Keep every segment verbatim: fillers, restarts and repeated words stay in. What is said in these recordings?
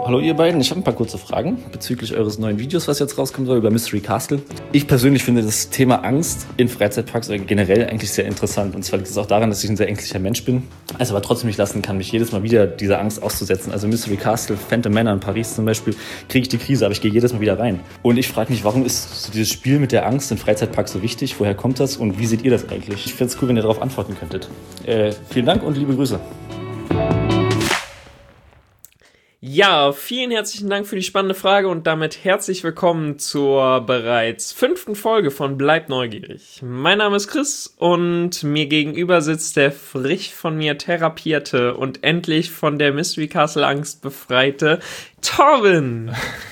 Hallo ihr beiden, ich habe ein paar kurze Fragen bezüglich eures neuen Videos, was jetzt rauskommen soll, über Mystery Castle. Ich persönlich finde das Thema Angst in Freizeitparks oder generell eigentlich sehr interessant. Und zwar liegt es auch daran, dass ich ein sehr ängstlicher Mensch bin, es aber trotzdem nicht lassen kann, mich jedes Mal wieder dieser Angst auszusetzen. Also Mystery Castle, Phantom Manor in Paris zum Beispiel, kriege ich die Krise, aber ich gehe jedes Mal wieder rein. Und ich frage mich, warum ist so dieses Spiel mit der Angst in Freizeitparks so wichtig? Woher kommt das und wie seht ihr das eigentlich? Ich fände es cool, wenn ihr darauf antworten könntet. Äh, vielen Dank und liebe Grüße. Ja, vielen herzlichen Dank für die spannende Frage und damit herzlich willkommen zur bereits fünften Folge von Bleib neugierig. Mein Name ist Chris und mir gegenüber sitzt der frisch von mir therapierte und endlich von der Mystery Castle Angst befreite Torben.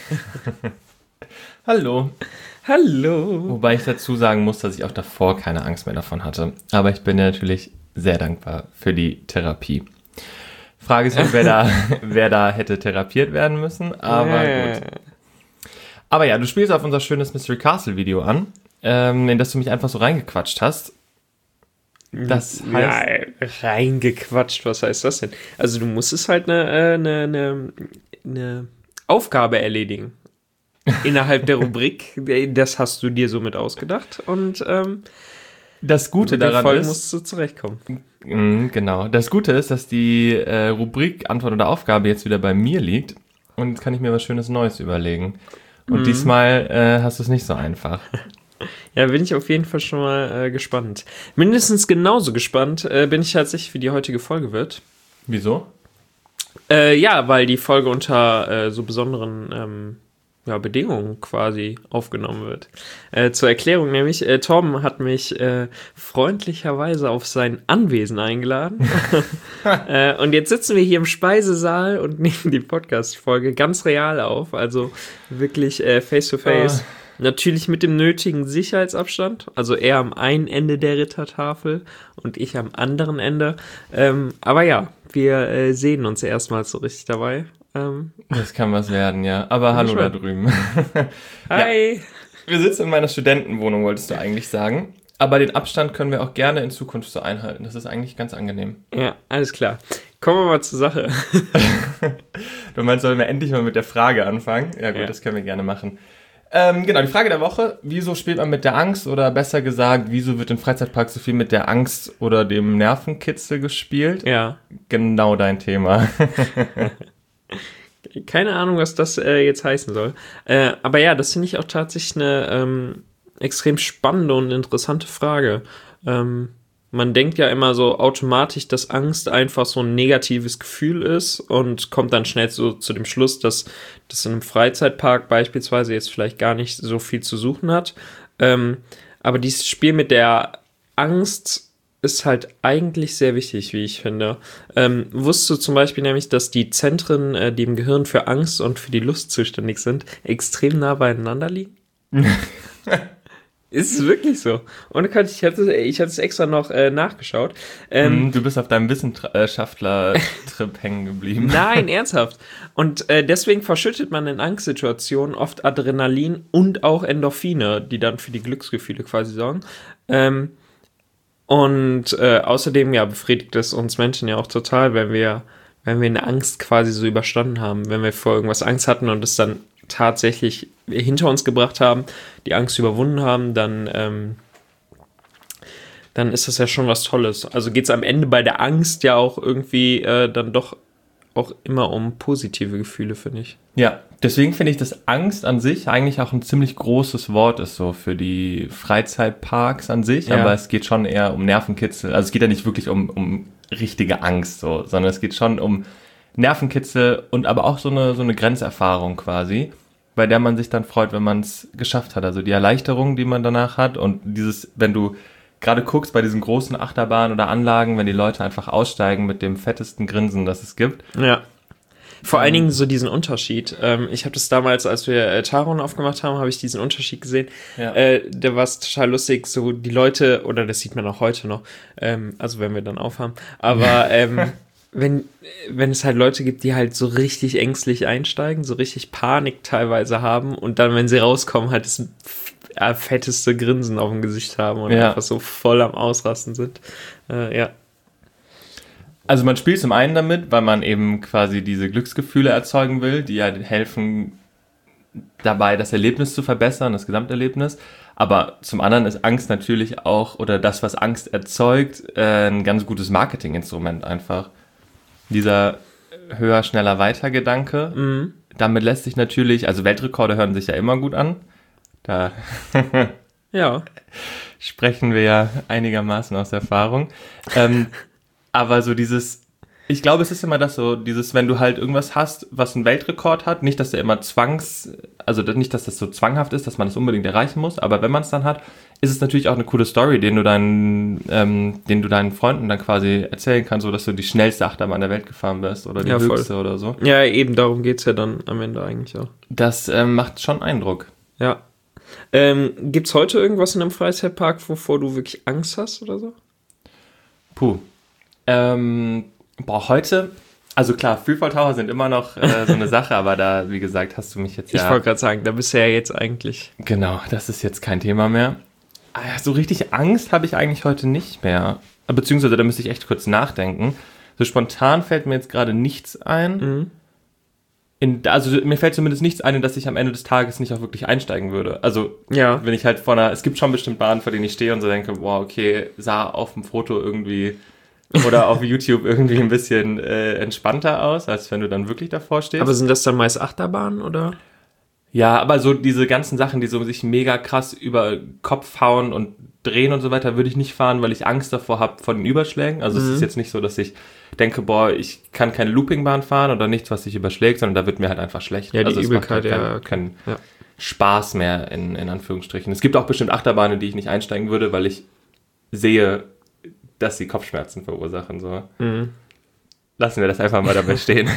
Hallo. Hallo. Wobei ich dazu sagen muss, dass ich auch davor keine Angst mehr davon hatte. Aber ich bin ja natürlich sehr dankbar für die Therapie. Frage ist, wer da, wer da hätte therapiert werden müssen, aber gut. Aber ja, du spielst auf unser schönes Mystery Castle Video an, ähm, in das du mich einfach so reingequatscht hast. Das heißt... Nein, reingequatscht, was heißt das denn? Also du musstest halt eine, eine, eine, eine Aufgabe erledigen. Innerhalb der Rubrik, das hast du dir so mit ausgedacht und ähm, das Gute daran Folge ist... musst du zurechtkommen. Genau. Das Gute ist, dass die äh, Rubrik Antwort oder Aufgabe jetzt wieder bei mir liegt und jetzt kann ich mir was Schönes Neues überlegen. Und mhm. diesmal äh, hast du es nicht so einfach. Ja, bin ich auf jeden Fall schon mal äh, gespannt. Mindestens genauso gespannt äh, bin ich tatsächlich, wie die heutige Folge wird. Wieso? Äh, ja, weil die Folge unter äh, so besonderen ähm, ja, Bedingungen quasi aufgenommen wird. Äh, zur Erklärung nämlich, äh, Torben hat mich äh, freundlicherweise auf sein Anwesen eingeladen. äh, und jetzt sitzen wir hier im Speisesaal und nehmen die Podcast-Folge ganz real auf, also wirklich äh, face-to-face. Oh. Natürlich mit dem nötigen Sicherheitsabstand, also er am einen Ende der Rittertafel und ich am anderen Ende. Ähm, aber ja, wir äh, sehen uns erstmals so richtig dabei. Ähm, das kann was werden, ja. Aber hallo da drüben. Hi. Ja, wir sitzen in meiner Studentenwohnung, wolltest du eigentlich sagen. Aber den Abstand können wir auch gerne in Zukunft so einhalten. Das ist eigentlich ganz angenehm. Ja, alles klar. Kommen wir mal zur Sache. Du meinst, sollen wir endlich mal mit der Frage anfangen? Ja gut, ja. Das können wir gerne machen. Ähm, genau, die Frage der Woche. Wieso spielt man mit der Angst? Oder besser gesagt, wieso wird in Freizeitparks so viel mit der Angst oder dem Nervenkitzel gespielt? Ja. Genau dein Thema. Keine Ahnung, was das äh, jetzt heißen soll. Äh, aber ja, das finde ich auch tatsächlich eine ähm, extrem spannende und interessante Frage. Ähm, man denkt ja immer so automatisch, dass Angst einfach so ein negatives Gefühl ist und kommt dann schnell so zu dem Schluss, dass das in einem Freizeitpark beispielsweise jetzt vielleicht gar nicht so viel zu suchen hat. Ähm, aber dieses Spiel mit der Angst ist halt eigentlich sehr wichtig, wie ich finde. Ähm, wusstest du zum Beispiel nämlich, dass die Zentren, äh, die im Gehirn für Angst und für die Lust zuständig sind, extrem nah beieinander liegen? Ist es wirklich so? Und ich hatte, ich hatte es extra noch äh, nachgeschaut. Ähm, du bist auf deinem Wissenschaftler-Trip hängen geblieben. Nein, ernsthaft. Und äh, deswegen verschüttet man in Angstsituationen oft Adrenalin und auch Endorphine, die dann für die Glücksgefühle quasi sorgen. Ähm, Und äh, außerdem, ja, befriedigt es uns Menschen ja auch total, wenn wir, wenn wir eine Angst quasi so überstanden haben, wenn wir vor irgendwas Angst hatten und es dann tatsächlich hinter uns gebracht haben, die Angst überwunden haben, dann, ähm, dann ist das ja schon was Tolles. Also geht es am Ende bei der Angst ja auch irgendwie äh, dann doch auch immer um positive Gefühle, finde ich. Ja, deswegen finde ich, dass Angst an sich eigentlich auch ein ziemlich großes Wort ist, so für die Freizeitparks an sich, ja. Aber es geht schon eher um Nervenkitzel. Also es geht ja nicht wirklich um, um richtige Angst, so, sondern es geht schon um Nervenkitzel und aber auch so eine, so eine Grenzerfahrung quasi, bei der man sich dann freut, wenn man es geschafft hat. Also die Erleichterung, die man danach hat und dieses, wenn du gerade guckst bei diesen großen Achterbahnen oder Anlagen, wenn die Leute einfach aussteigen mit dem fettesten Grinsen, das es gibt. Ja. Vor allen Dingen so diesen Unterschied. Ähm, ich habe das damals, als wir äh, Taron aufgemacht haben, habe ich diesen Unterschied gesehen. Ja. Äh, da war es total lustig, so die Leute, oder das sieht man auch heute noch, ähm, also wenn wir dann aufhaben, aber ähm, wenn, wenn es halt Leute gibt, die halt so richtig ängstlich einsteigen, so richtig Panik teilweise haben und dann, wenn sie rauskommen, halt das äh, fetteste Grinsen auf dem Gesicht haben und ja. einfach so voll am Ausrasten sind. Äh, ja. Also man spielt zum einen damit, weil man eben quasi diese Glücksgefühle erzeugen will, die ja helfen dabei, das Erlebnis zu verbessern, das Gesamterlebnis. Aber zum anderen ist Angst natürlich auch, oder das, was Angst erzeugt, äh, ein ganz gutes Marketinginstrument einfach. Dieser höher, schneller, weiter Gedanke. Mhm. Damit lässt sich natürlich, also Weltrekorde hören sich ja immer gut an. Da ja. sprechen wir ja einigermaßen aus Erfahrung. Ähm, aber so dieses, ich glaube, es ist immer das so, dieses, wenn du halt irgendwas hast, was einen Weltrekord hat, nicht, dass der immer zwangs, also nicht, dass das so zwanghaft ist, dass man es unbedingt erreichen muss, aber wenn man es dann hat, ist es natürlich auch eine coole Story, den du deinen, ähm, den du deinen Freunden dann quasi erzählen kannst, so dass du die schnellste Achterbahn der Welt gefahren bist oder die ja, höchste voll. Oder so. Ja, eben, darum geht's ja dann am Ende eigentlich auch. Das ähm, macht schon Eindruck. Ja. Ähm, gibt's heute irgendwas in einem Freizeitpark, wovor du wirklich Angst hast oder so? Puh. Ähm, boah, heute, also klar, Freefall Tower sind immer noch äh, so eine Sache, aber da, wie gesagt, hast du mich jetzt ja... Ich wollte gerade sagen, da bist du ja jetzt eigentlich... Genau, das ist jetzt kein Thema mehr. So richtig Angst habe ich eigentlich heute nicht mehr. Beziehungsweise, da müsste ich echt kurz nachdenken. So spontan fällt mir jetzt gerade nichts ein. Mhm. In, also mir fällt zumindest nichts ein, in das ich am Ende des Tages nicht auch wirklich einsteigen würde. Also ja. wenn ich halt vor einer... Es gibt schon bestimmt Bahnen, vor denen ich stehe und so denke, wow, okay, sah auf dem Foto irgendwie... oder auf YouTube irgendwie ein bisschen äh, entspannter aus, als wenn du dann wirklich davor stehst. Aber sind das dann meist Achterbahnen, oder? Ja, aber so diese ganzen Sachen, die so sich mega krass über Kopf hauen und drehen und so weiter, würde ich nicht fahren, weil ich Angst davor habe vor den Überschlägen. Also mhm. es ist jetzt nicht so, dass ich denke, boah, ich kann keine Loopingbahn fahren oder nichts, was sich überschlägt, sondern da wird mir halt einfach schlecht. Ja, die also Übelkeit, es macht halt ja. keinen kein ja. Spaß mehr, in, in Anführungsstrichen. Es gibt auch bestimmt Achterbahnen, die ich nicht einsteigen würde, weil ich sehe, dass sie Kopfschmerzen verursachen. So. Mhm. Lassen wir das einfach mal dabei stehen.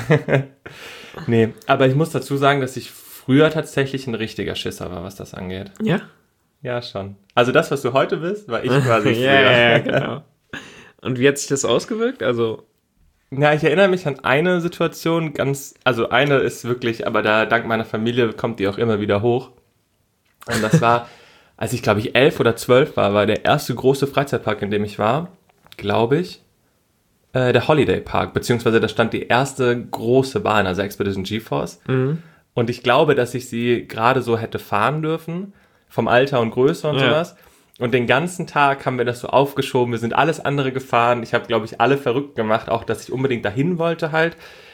Nee, aber ich muss dazu sagen, dass ich früher tatsächlich ein richtiger Schisser war, was das angeht. Ja? Ja, schon. Also das, was du heute bist, war ich quasi früher. ja, ja, ja, genau. Und wie hat sich das ausgewirkt? Also... Ja, ich erinnere mich an eine Situation ganz, also eine ist wirklich, aber da dank meiner Familie kommt die auch immer wieder hoch. Und das war, als ich glaube ich elf oder zwölf war, war der erste große Freizeitpark, in dem ich war, glaube ich, äh, der Holiday Park, beziehungsweise da stand die erste große Bahn, also Expedition GeForce. Mhm. Und ich glaube, dass ich sie gerade so hätte fahren dürfen, vom Alter und Größe und ja. sowas. Und den ganzen Tag haben wir das so aufgeschoben, wir sind alles andere gefahren. Ich habe, glaube ich, alle verrückt gemacht, auch dass ich unbedingt dahin wollte halt.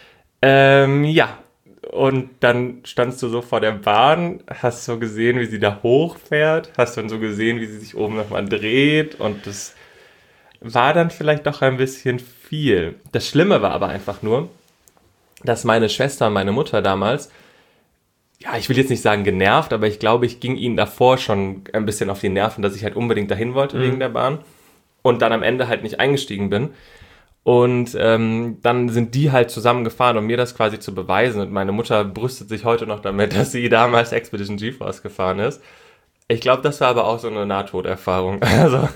Ähm, ja, und dann standst du so vor der Bahn, hast so gesehen, wie sie da hochfährt, hast dann so gesehen, wie sie sich oben nochmal dreht und das war dann vielleicht doch ein bisschen viel. Das Schlimme war aber einfach nur, dass meine Schwester und meine Mutter damals, ja, ich will jetzt nicht sagen genervt, aber ich glaube, ich ging ihnen davor schon ein bisschen auf die Nerven, dass ich halt unbedingt dahin wollte mhm. wegen der Bahn und dann am Ende halt nicht eingestiegen bin. Und ähm, dann sind die halt zusammengefahren, um mir das quasi zu beweisen. Und meine Mutter brüstet sich heute noch damit, dass sie damals Expedition GeForce gefahren ist. Ich glaube, das war aber auch so eine Nahtoderfahrung. Also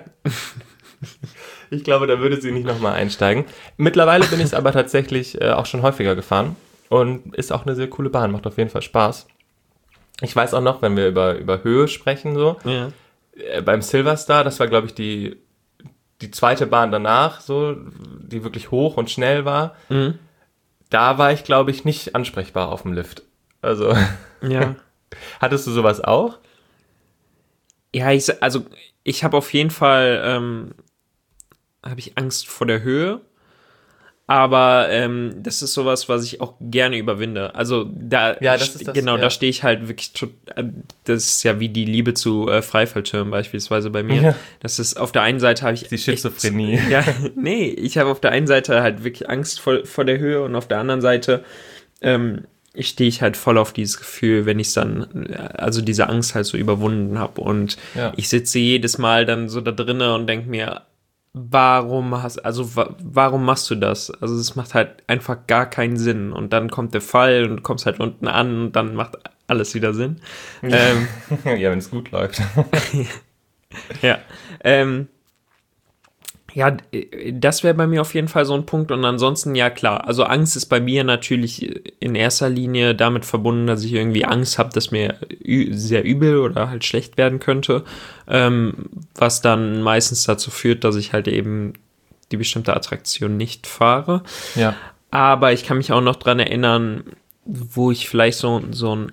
ich glaube, da würde sie nicht nochmal einsteigen. Mittlerweile bin ich es aber tatsächlich äh, auch schon häufiger gefahren. Und ist auch eine sehr coole Bahn, macht auf jeden Fall Spaß. Ich weiß auch noch, wenn wir über, über Höhe sprechen, so, ja. äh, beim Silverstar, das war, glaube ich, die, die zweite Bahn danach, so, die wirklich hoch und schnell war. Mhm. Da war ich, glaube ich, nicht ansprechbar auf dem Lift. Also, ja. Hattest du sowas auch? Ja, ich, also ich habe auf jeden Fall, ähm, habe ich Angst vor der Höhe. Aber ähm, das ist sowas, was ich auch gerne überwinde. Also da, ja, das ist das, genau, ja. da stehe ich halt wirklich, das ist ja wie die Liebe zu äh, Freifallschirmen beispielsweise bei mir. Ja. Das ist, auf der einen Seite habe ich... Die Schizophrenie. Echt, ja, nee, ich habe auf der einen Seite halt wirklich Angst vor, vor der Höhe und auf der anderen Seite ähm, stehe ich halt voll auf dieses Gefühl, wenn ich es dann, also diese Angst halt so überwunden habe. Und ja. ich sitze jedes Mal dann so da drinnen und denke mir, warum hast, also wa- warum machst du das? Also es macht halt einfach gar keinen Sinn. Und dann kommt der Fall und du kommst halt unten an und dann macht alles wieder Sinn. Ja, ähm, ja wenn es gut läuft. ja. Ähm, ja, das wäre bei mir auf jeden Fall so ein Punkt. Und ansonsten, ja klar, also Angst ist bei mir natürlich in erster Linie damit verbunden, dass ich irgendwie Angst habe, dass mir ü- sehr übel oder halt schlecht werden könnte, ähm, was dann meistens dazu führt, dass ich halt eben die bestimmte Attraktion nicht fahre. Ja. Aber ich kann mich auch noch dran erinnern, wo ich vielleicht so, so ein,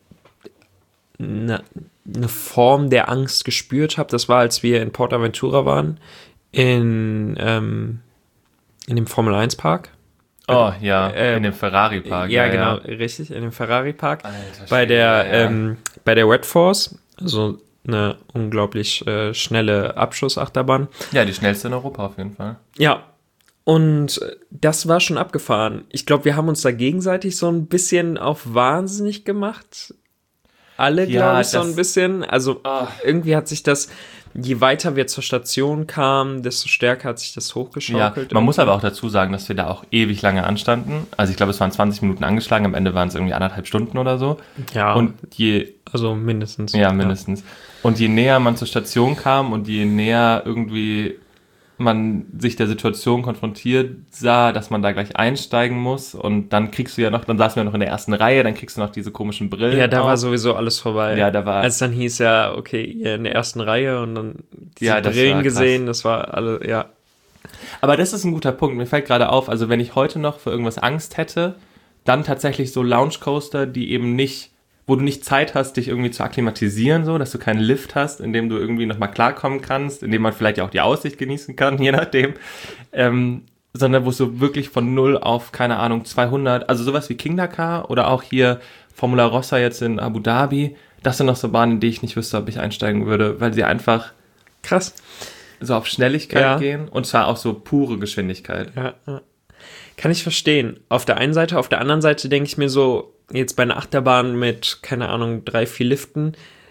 eine, eine Form der Angst gespürt habe. Das war, als wir in PortAventura waren, in, ähm, in dem Formel eins Park. Oh ja, äh, in dem Ferrari-Park. Ja, ja, genau, ja. richtig, in dem Ferrari-Park. Alter Bei Schwede, der, ja, ja. ähm, bei der Red Force, also eine unglaublich äh, schnelle Abschussachterbahn. Ja, die schnellste in Europa auf jeden Fall. Ja, und das war schon abgefahren. Ich glaube, wir haben uns da gegenseitig so ein bisschen auf wahnsinnig gemacht. Alle, Ja, glaube ich, so das- ein bisschen. Also Ah. irgendwie hat sich das, je weiter wir zur Station kamen, desto stärker hat sich das Ja, hochgeschaukelt. man muss aber auch dazu sagen, dass wir da auch ewig lange anstanden. Also ich glaube, es waren zwanzig Minuten angeschlagen, am Ende waren es irgendwie anderthalb Stunden oder so. Ja, Und je, also mindestens. ja, mindestens. Und je näher man zur Station kam und je näher irgendwie man sich der Situation konfrontiert sah, dass man da gleich einsteigen muss und dann kriegst du ja noch, dann saßen wir noch in der ersten Reihe, dann kriegst du noch diese komischen Brillen. Ja, da auf. war sowieso alles vorbei. Ja, da war- Als dann hieß ja, okay, ihr in der ersten Reihe und dann diese Ja, das Brillen war krass. gesehen, das war alle, ja. Aber das ist ein guter Punkt. Mir fällt gerade auf, also wenn ich heute noch für irgendwas Angst hätte, dann tatsächlich so Lounge Coaster, die eben nicht, wo du nicht Zeit hast, dich irgendwie zu akklimatisieren, so, dass du keinen Lift hast, in dem du irgendwie nochmal klarkommen kannst, in dem man vielleicht auch die Aussicht genießen kann, je nachdem, ähm, sondern wo es so wirklich von null auf, keine Ahnung, zweihundert, also sowas wie King Dakar oder auch hier Formula Rossa jetzt in Abu Dhabi, das sind noch so Bahnen, in die ich nicht wüsste, ob ich einsteigen würde, weil sie einfach Krass. so auf Schnelligkeit Ja. gehen und zwar auch so pure Geschwindigkeit. Ja, ja. Kann ich verstehen. Auf der einen Seite, auf der anderen Seite denke ich mir so, jetzt bei einer Achterbahn mit, keine Ahnung, drei, vier Liften.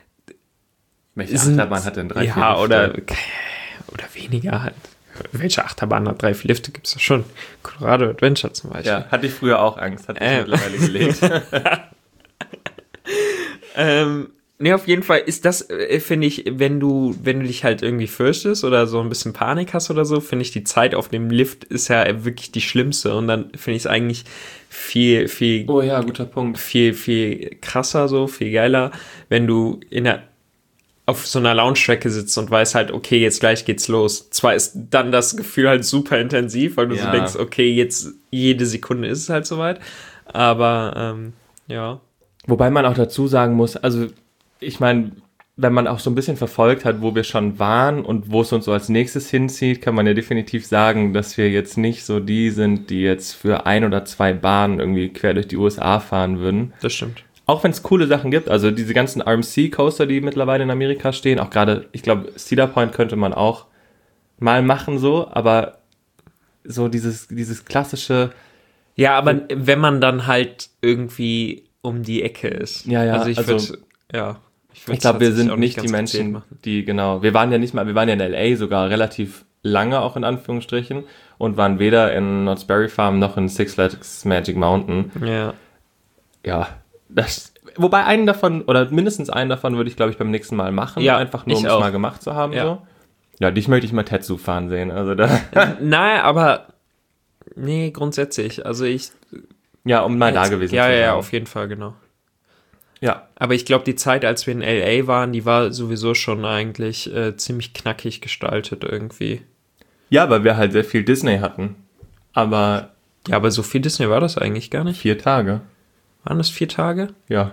Welche sind- Achterbahn hat denn drei, Ja, vier Lifte? oder, oder weniger halt. Welche Achterbahn hat drei, vier Lifte? Gibt es ja schon. Colorado Adventure zum Beispiel. Ja, hatte ich früher auch Angst, hat sich Ähm. mittlerweile gelegt. Ähm, nee, auf jeden Fall ist das, äh, finde ich, wenn du, wenn du dich halt irgendwie fürchtest oder so ein bisschen Panik hast oder so, finde ich, die Zeit auf dem Lift ist ja wirklich die schlimmste und dann finde ich es eigentlich viel, viel, Oh ja, guter Punkt. viel, viel krasser so, viel geiler, wenn du in der, auf so einer Lounge-Strecke sitzt und weißt halt, okay, jetzt gleich geht's los. Zwar ist dann das Gefühl halt super intensiv, weil du so Ja. denkst, okay, jetzt jede Sekunde ist es halt soweit, aber, ähm, ja. Wobei man auch dazu sagen muss, also ich meine, wenn man auch so ein bisschen verfolgt hat, wo wir schon waren und wo es uns so als nächstes hinzieht, kann man ja definitiv sagen, dass wir jetzt nicht so die sind, die jetzt für ein oder zwei Bahnen irgendwie quer durch die U S A fahren würden. Das stimmt. Auch wenn es coole Sachen gibt, also diese ganzen R M C-Coaster, die mittlerweile in Amerika stehen, auch gerade, ich glaube, Cedar Point könnte man auch mal machen so, aber so dieses, dieses klassische, Ja, aber wenn man dann halt irgendwie um die Ecke ist. Ja, ja, Also ich also- würde, ja. würd's ich glaube, wir tatsächlich sind auch nicht ganz die gezielt Menschen, machen. die, genau, wir waren ja nicht mal, wir waren ja in L A sogar relativ lange auch in Anführungsstrichen und waren weder in Knott's Berry Farm noch in Six Flags Magic Mountain. Ja. Ja, das, wobei einen davon, oder mindestens einen davon würde ich, glaube ich, beim nächsten Mal machen, Ja, einfach nur, ich um es auch. mal gemacht zu haben, Ja. so. Ja, dich möchte ich mal Tetsu fahren sehen, also da, Nein, aber nee, grundsätzlich. Also ich. ja, um mal da gewesen ja, zu ja, sein. ja, auf jeden Fall, genau. Ja, Aber ich glaube, die Zeit, als wir in L A waren, die war sowieso schon eigentlich äh, ziemlich knackig gestaltet irgendwie. ja, weil wir halt sehr viel Disney hatten, aber Ja, aber so viel Disney war das eigentlich gar nicht. vier Tage, Waren das vier Tage? ja.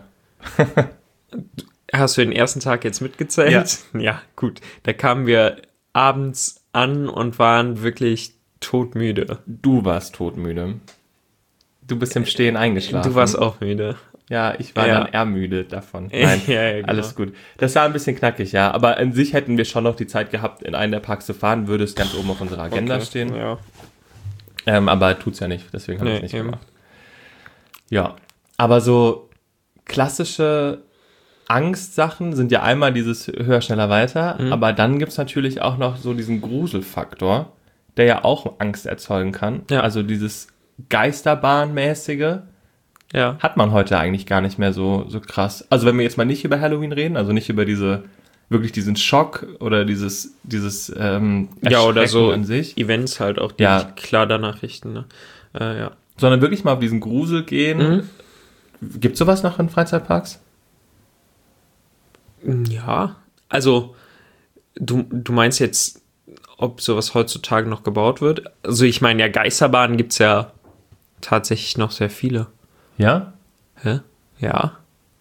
Hast du den ersten Tag jetzt mitgezählt? Ja, ja gut. Da kamen wir abends an und waren wirklich todmüde. Du warst todmüde. Du bist im Stehen eingeschlafen. Du warst auch müde. Ja, ich war Ja. dann ermüdet davon. Nein, Ja, ja, genau. alles gut. Das war ein bisschen knackig, ja. Aber an sich hätten wir schon noch die Zeit gehabt, in einen der Parks zu fahren, würde es ganz oben auf unserer Agenda Okay, stehen. Ja. Ähm, aber tut's ja nicht, deswegen haben wir es Nee, nicht eben. gemacht. Ja, aber so klassische Angstsachen sind ja einmal dieses höher, schneller, weiter, Mhm. aber dann gibt's natürlich auch noch so diesen Gruselfaktor, der ja auch Angst erzeugen kann. Ja. Also dieses Geisterbahnmäßige Ja. hat man heute eigentlich gar nicht mehr so, so krass. Also wenn wir jetzt mal nicht über Halloween reden, also nicht über diese, wirklich diesen Schock oder dieses, dieses ähm, Ja, oder Erschrecken so an sich, Events halt auch, die Ja. sich klar danach richten. Ne? Äh, ja. sondern wirklich mal auf diesen Grusel gehen. Mhm. Gibt's sowas noch in Freizeitparks? Ja, also du, du meinst jetzt ob sowas heutzutage noch gebaut wird. Also ich meine, ja, Geisterbahnen gibt es ja tatsächlich noch sehr viele. Ja? Hä? Ja.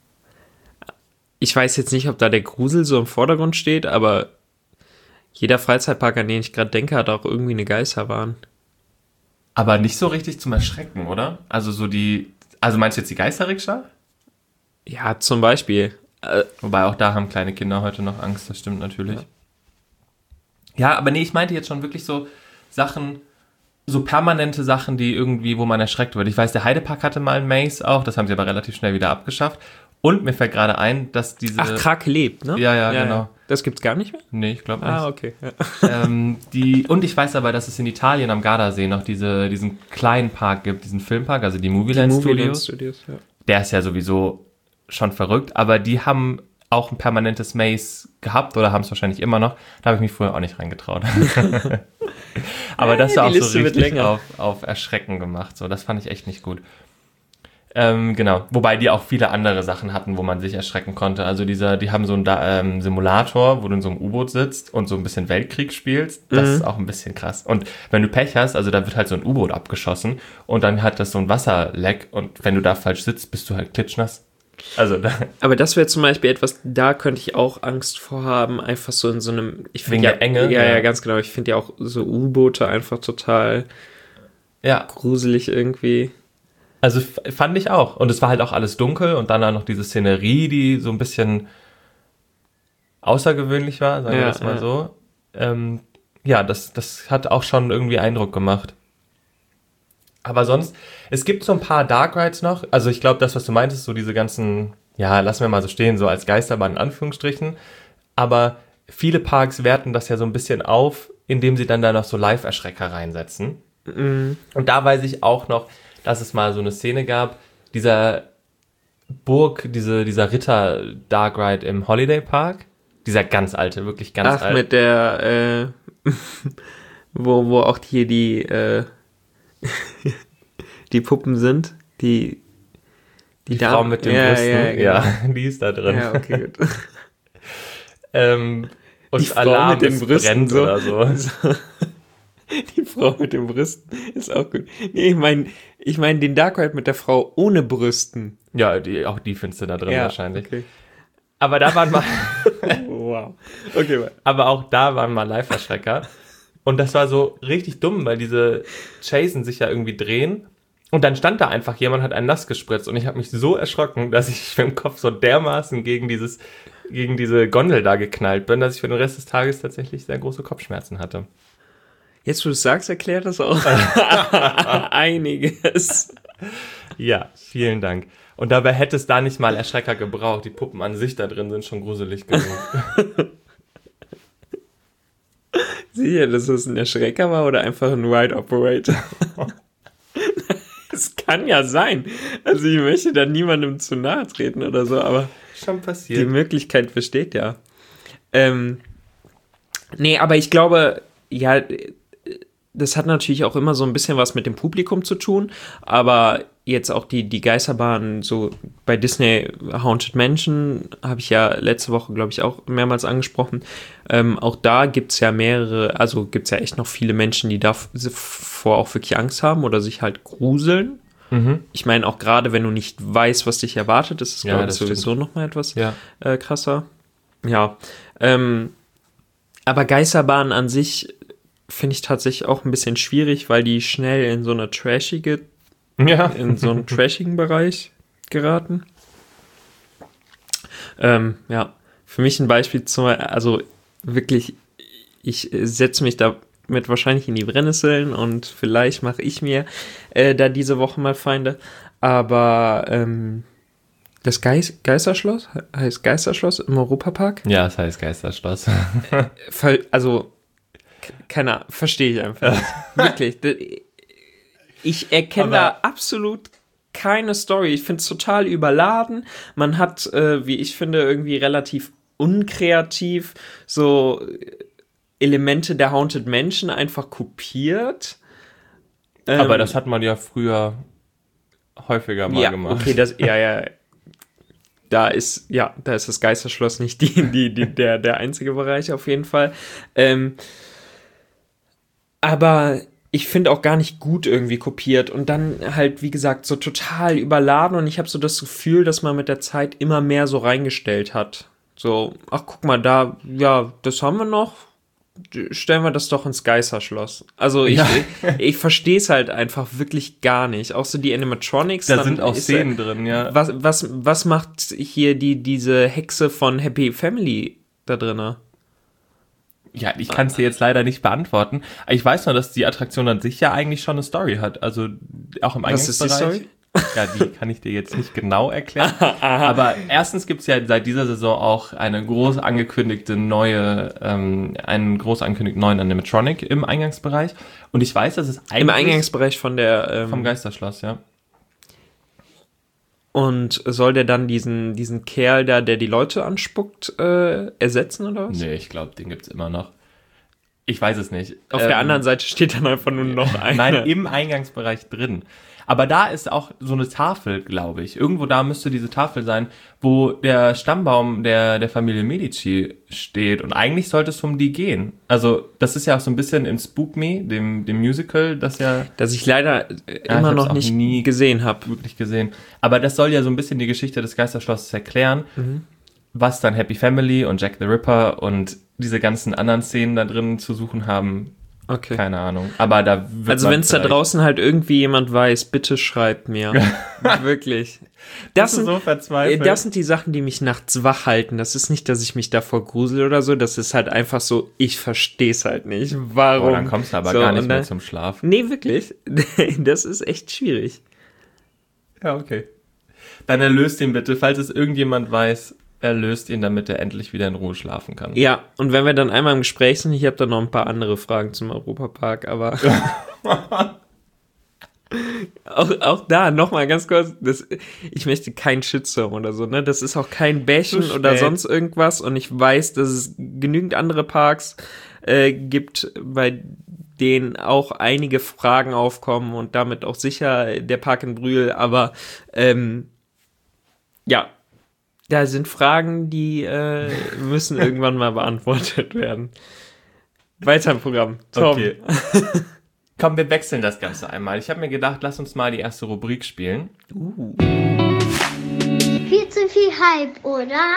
Ich weiß jetzt nicht, ob da der Grusel so im Vordergrund steht, aber jeder Freizeitpark, an den ich gerade denke, hat auch irgendwie eine Geisterbahn. Aber nicht so richtig zum Erschrecken, oder? Also so die, also meinst du jetzt die Geisterrikscha? Ja, zum Beispiel. Äh, Wobei auch da haben kleine Kinder heute noch Angst, das stimmt natürlich. Ja. Ja, aber nee, ich meinte jetzt schon wirklich so Sachen, so permanente Sachen, die irgendwie, wo man erschreckt wird. Ich weiß, der Heidepark hatte mal ein Maze auch, das haben sie aber relativ schnell wieder abgeschafft. Und mir fällt gerade ein, dass diese... Ach, Krake lebt, ne? Ja, ja, ja, genau. Ja. Das gibt's gar nicht mehr? Nee, ich glaube nicht. Ah, okay. Ja. Ähm, die, und ich weiß aber, dass es in Italien am Gardasee noch diese, diesen kleinen Park gibt, diesen Filmpark, also die Movieland die Movieland Studios. Studios ja. Der ist ja sowieso schon verrückt, aber die haben auch ein permanentes Maze gehabt oder haben es wahrscheinlich immer noch. Da habe ich mich früher auch nicht reingetraut. Aber das war auch so richtig auf, auf Erschrecken gemacht. So, das fand ich echt nicht gut. Ähm, genau. Wobei die auch viele andere Sachen hatten, wo man sich erschrecken konnte. Also dieser, die haben so einen ähm, Simulator, wo du in so einem U-Boot sitzt und so ein bisschen Weltkrieg spielst. Das mhm. ist auch ein bisschen krass. Und wenn du Pech hast, also da wird halt so ein U-Boot abgeschossen und dann hat das so ein Wasserleck und wenn du da falsch sitzt, bist du halt klitschnass. Also da. Aber das wäre zum Beispiel etwas, da könnte ich auch Angst vor haben, einfach so in so einem, ich finde ja, der Enge. Ja, ja, ja, ganz genau. Ich finde ja auch so U-Boote einfach total ja. gruselig irgendwie. Also fand ich auch. Und es war halt auch alles dunkel und dann auch noch diese Szenerie, die so ein bisschen außergewöhnlich war, sagen wir ja, das mal ja. so. Ähm, ja, das, das hat auch schon irgendwie Eindruck gemacht. Aber sonst, es gibt so ein paar Dark Rides noch. Also ich glaube, das, was du meintest, so diese ganzen, ja, lassen wir mal so stehen, so als Geisterbahn in Anführungsstrichen. Aber viele Parks werten das ja so ein bisschen auf, indem sie dann da noch so Live-Erschrecker reinsetzen. Mhm. Und da weiß ich auch noch, dass es mal so eine Szene gab, dieser Burg, diese, dieser Ritter Dark Ride im Holiday Park. Dieser ganz alte, wirklich ganz Ach, alte. mit der, äh, wo, wo auch hier die, äh, die Puppen sind, die die, die Frau mit den ja, Brüsten, ja, genau. ja, die ist da drin. Ja, okay, gut. ähm, und die Frau Alarm mit den Brüsten so. Oder so. Die Frau mit den Brüsten ist auch gut. Nee, ich meine ich mein den Dark Ride mit der Frau ohne Brüsten. Ja, die, auch die findest du da drin ja, wahrscheinlich. Okay. Aber da waren mal... wow. Okay, well. Aber auch da waren mal Live-Erschrecker. Und das war so richtig dumm, weil diese Chasen sich ja irgendwie drehen. Und dann stand da einfach jemand, hat einen nass gespritzt. Und ich habe mich so erschrocken, dass ich mit dem Kopf so dermaßen gegen dieses, gegen diese Gondel da geknallt bin, dass ich für den Rest des Tages tatsächlich sehr große Kopfschmerzen hatte. Jetzt, wo du es sagst, erklärt das auch einiges. Ja, vielen Dank. Und dabei hätte es da nicht mal Erschrecker gebraucht. Die Puppen an sich da drin sind schon gruselig genug. Sicher, dass es ein Erschrecker war oder einfach ein Ride Operator? Es kann ja sein. Also ich möchte da niemandem zu nahe treten oder so, aber schon passiert. Die Möglichkeit besteht ja. Ähm, nee, aber ich glaube, ja, das hat natürlich auch immer so ein bisschen was mit dem Publikum zu tun, aber jetzt auch die, die Geisterbahn, so bei Disney Haunted Mansion, habe ich ja letzte Woche, glaube ich, auch mehrmals angesprochen. Ähm, auch da gibt es ja mehrere, also gibt es ja echt noch viele Menschen, die davor auch wirklich Angst haben oder sich halt gruseln. Mhm. Ich meine, auch gerade wenn du nicht weißt, was dich erwartet, ist es, ja, glaube ich, sowieso nochmal etwas ja. äh, krasser. Ja, ähm, aber Geisterbahnen an sich finde ich tatsächlich auch ein bisschen schwierig, weil die schnell in so eine trashige, ja. in so einen trashigen Bereich geraten. Ähm, ja, für mich ein Beispiel zum, also wirklich, ich setze mich damit wahrscheinlich in die Brennnesseln und vielleicht mache ich mir äh, da diese Woche mal Feinde, aber ähm, das Geis- Geisterschloss heißt Geisterschloss im Europapark? Ja, es heißt Geisterschloss. Also keine Ahnung, verstehe ich einfach nicht. Wirklich. Ich erkenne da absolut keine Story. Ich finde es total überladen. Man hat, äh, wie ich finde, irgendwie relativ unkreativ so Elemente der Haunted Mansion einfach kopiert. Ähm, Aber das hat man ja früher häufiger mal ja, gemacht. Okay, das, ja, ja. Da ist, ja, da ist das Geisterschloss nicht die, die, die, der, der einzige Bereich auf jeden Fall. Ähm, aber ich finde auch gar nicht gut irgendwie kopiert und dann halt, wie gesagt, so total überladen und ich habe so das Gefühl, dass man mit der Zeit immer mehr so reingestellt hat. So, ach guck mal, da, ja, das haben wir noch, stellen wir das doch ins Geisterschloss. Also ich, Ja. ich, ich verstehe es halt einfach wirklich gar nicht. Auch so die Animatronics. Da dann sind auch ist Szenen ja, drin, ja. Was, was, was macht hier die, diese Hexe von Happy Family da drinne? Ja, ich kann es dir jetzt leider nicht beantworten. Ich weiß nur, dass die Attraktion an sich ja eigentlich schon eine Story hat. Also auch im Was ist die Eingangsbereich. Story? Ja, die kann ich dir jetzt nicht genau erklären. Aber erstens gibt es ja seit dieser Saison auch eine groß angekündigte neue, ähm, einen groß angekündigten neuen Animatronic im Eingangsbereich. Und ich weiß, dass es eigentlich Im Eingangsbereich von der... Ähm, vom Geisterschloss, ja. Und soll der dann diesen, diesen Kerl da, der die Leute anspuckt, äh, ersetzen oder was? Nee, ich glaube, den gibt's immer noch. Ich weiß es nicht. Auf Ähm, der anderen Seite steht dann einfach nur noch einer. Nein, im Eingangsbereich drin. Aber da ist auch so eine Tafel, glaube ich. Irgendwo da müsste diese Tafel sein, wo der Stammbaum der, der Familie Medici steht. Und eigentlich sollte es um die gehen. Also das ist ja auch so ein bisschen in Spook Me, dem, dem Musical, das ja Das ich leider äh, Ja, ich immer hab's noch auch nicht nie gesehen habe. wirklich gesehen. Aber das soll ja so ein bisschen die Geschichte des Geisterschlosses erklären, Mhm. was dann Happy Family und Jack the Ripper und diese ganzen anderen Szenen da drin zu suchen haben. Okay. Keine Ahnung. Aber da wird Also man wenn es da vielleicht- draußen halt irgendwie jemand weiß, bitte schreibt mir. Wirklich. Das Bist du sind, so äh, verzweifelt? das sind die Sachen, die mich nachts wach halten. Das ist nicht, dass ich mich davor grusel oder so. Das ist halt einfach so, ich verstehe es halt nicht. Warum? Oh, dann kommst du aber So, gar nicht und mehr dann- zum Schlaf. Nee, wirklich. Das ist echt schwierig. Ja, okay. Dann erlöst ihn bitte, falls es irgendjemand weiß, erlöst ihn, damit er endlich wieder in Ruhe schlafen kann. Ja, und wenn wir dann einmal im Gespräch sind, ich habe da noch ein paar andere Fragen zum Europapark, aber auch, auch da nochmal ganz kurz, das, ich möchte keinen Shitstorm oder so, ne? Das ist auch kein Bashen Zu oder spät. sonst irgendwas und ich weiß, dass es genügend andere Parks äh, gibt, bei denen auch einige Fragen aufkommen und damit auch sicher der Park in Brühl, aber ähm, ja, da sind Fragen, die äh, müssen irgendwann mal beantwortet werden. Weiter im Programm. Tom. Okay. Komm, wir wechseln das Ganze einmal. Ich habe mir gedacht, lass uns mal die erste Rubrik spielen. Viel zu viel Hype, oder?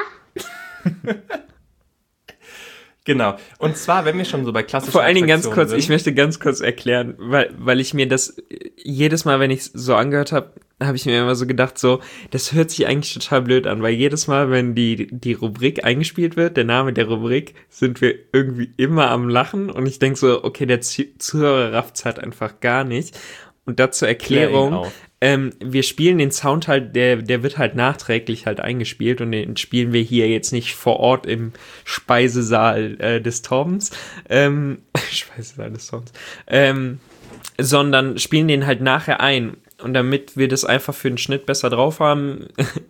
Genau. Und zwar, wenn wir schon so bei klassischen Vor allen Dingen ganz Attraktionen kurz, ich sind, möchte ganz kurz erklären, weil, weil ich mir das äh, jedes Mal, wenn ich es so angehört habe, habe ich mir immer so gedacht, so, das hört sich eigentlich total blöd an, weil jedes Mal, wenn die, die Rubrik eingespielt wird, der Name der Rubrik, sind wir irgendwie immer am Lachen und ich denke so, okay, der Zu- Zuhörer rafft's halt einfach gar nicht. Und dazu Klär ihn Erklärung, auf. ähm, wir spielen den Sound halt, der, der wird halt nachträglich halt eingespielt und den spielen wir hier jetzt nicht vor Ort im Speisesaal äh, des Toms, ähm, Speisesaal des Toms, ähm, sondern spielen den halt nachher ein. Und damit wir das einfach für den Schnitt besser drauf haben,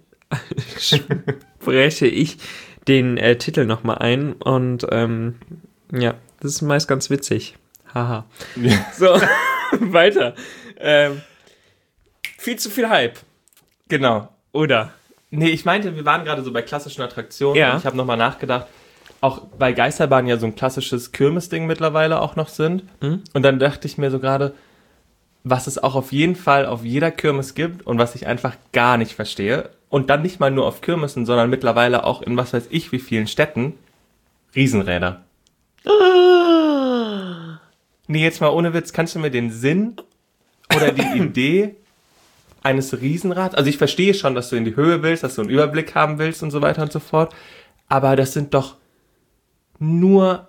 spreche ich den äh, Titel nochmal ein und ähm, ja, das ist meist ganz witzig. Haha. Ja. So, weiter. Ähm, viel zu viel Hype, Genau. oder? Nee, ich meinte, wir waren gerade so bei klassischen Attraktionen. Ja. Und ich habe nochmal nachgedacht, auch weil Geisterbahnen ja so ein klassisches Kirmesding mittlerweile auch noch sind. Mhm. Und dann dachte ich mir so gerade, was es auch auf jeden Fall auf jeder Kirmes gibt und was ich einfach gar nicht verstehe. Und dann nicht mal nur auf Kirmesen, sondern mittlerweile auch in was weiß ich wie vielen Städten. Riesenräder. Nee, jetzt mal ohne Witz, kannst du mir den Sinn oder die Idee eines Riesenrads, also ich verstehe schon, dass du in die Höhe willst, dass du einen Überblick haben willst und so weiter und so fort, aber das sind doch nur,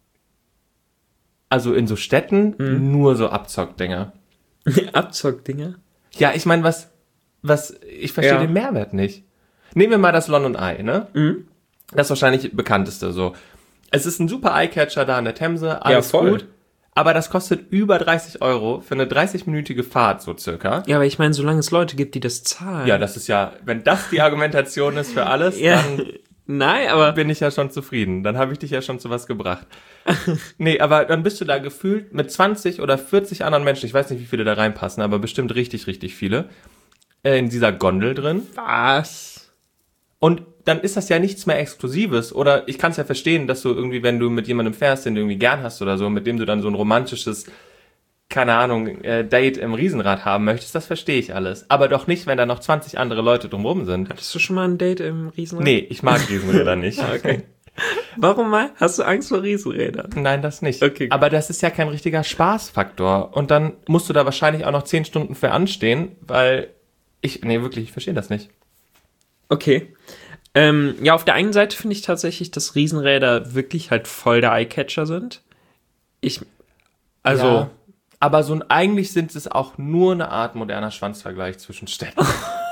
also in so Städten, nur so Abzockdinger. Abzockdinger? Ja, ich meine, was, was, ich verstehe Ja. den Mehrwert nicht. Nehmen wir mal das London Eye, ne? Mhm. Das wahrscheinlich bekannteste, so. Es ist ein super Eyecatcher da an der Themse, alles Ja, voll. gut. Aber das kostet über dreißig Euro für eine dreißig-minütige Fahrt, so circa. Ja, aber ich meine, solange es Leute gibt, die das zahlen. Ja, das ist ja, wenn das die Argumentation ist für alles, Ja. dann Nein, aber bin ich ja schon zufrieden. Dann habe ich dich ja schon zu was gebracht. Nee, aber dann bist du da gefühlt mit zwanzig oder vierzig anderen Menschen, ich weiß nicht, wie viele da reinpassen, aber bestimmt richtig, richtig viele, äh, in dieser Gondel drin. was? Und dann ist das ja nichts mehr Exklusives. Oder ich kann es ja verstehen, dass du irgendwie, wenn du mit jemandem fährst, den du irgendwie gern hast oder so, mit dem du dann so ein romantisches, keine Ahnung, äh, Date im Riesenrad haben möchtest, das verstehe ich alles. Aber doch nicht, wenn da noch zwanzig andere Leute drumherum sind. Hattest du schon mal ein Date im Riesenrad? Nee, ich mag Riesenräder nicht. Okay. Warum mal? Hast du Angst vor Riesenrädern? Nein, das nicht. Okay. Aber das ist ja kein richtiger Spaßfaktor. Und dann musst du da wahrscheinlich auch noch zehn Stunden für anstehen, weil ich, nee, wirklich, ich verstehe das nicht. Okay. Ähm, ja, auf der einen Seite finde ich tatsächlich, dass Riesenräder wirklich halt voll der Eyecatcher sind. Ich, also... Ja, aber so ein, eigentlich sind es auch nur eine Art moderner Schwanzvergleich zwischen Städten.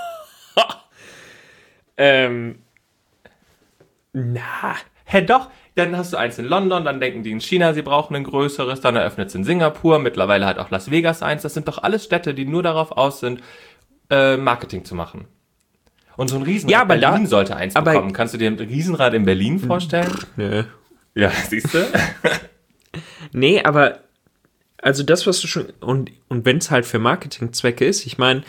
ähm... Na... Hä, doch, dann hast du eins in London, dann denken die in China, sie brauchen ein größeres, dann eröffnet es in Singapur, mittlerweile hat auch Las Vegas eins. Das sind doch alles Städte, die nur darauf aus sind, äh, Marketing zu machen. Und so ein Riesenrad ja, aber Berlin da, sollte eins aber, bekommen. Kannst du dir ein Riesenrad in Berlin vorstellen? Nö. Ja, siehst du? Nee, aber also das, was du schon, und, und wenn es halt für Marketingzwecke ist, ich meine,